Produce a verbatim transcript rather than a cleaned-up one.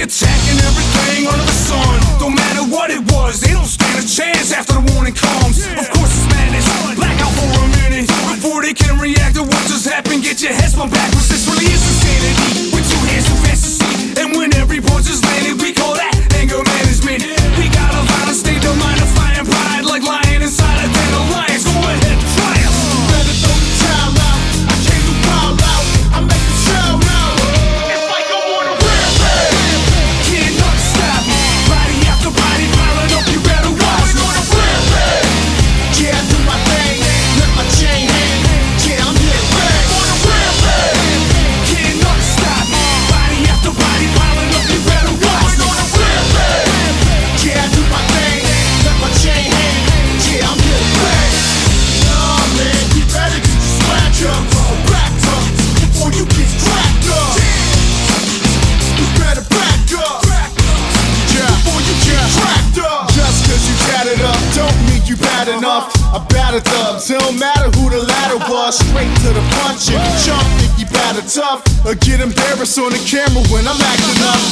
attacking everything under the sun. Don't matter what it was, they don't stand a chance after the warning comes. Of course it's madness, black out for a minute before they can react to what just happened. Get your head spun backwards, this really is insanity. With two hands too fast to see, and when every punch is landed, we call that anger management. We got a violent state of mind, a fire and pride, like lying inside a den of lions. Go ahead, try it. Better throw the towel out, I came to wild out, I make the show now. It's like I'm on a rampage. Can't not stop, body after body piling up, you better watch. I'm on a rampage. Yeah, I do my thing, let my chain hang. Yeah, I'm here bang. On a rampage. Can't not stop, body after body piling up, you better watch. I'm on a rampage. Yeah, I do my thing, let my chain hang. Yeah, I'm here bang. Nah, man, you better get your swag up, back up, before you get cracked up. You better back up, yeah, before you get cracked up. Just cause you tatted up, don't mean you bad enough. I battered thugs, it don't matter who the latter was. Straight to the punch, if you chump, think you bad or tough, or get embarrassed on the camera when I'm acting up.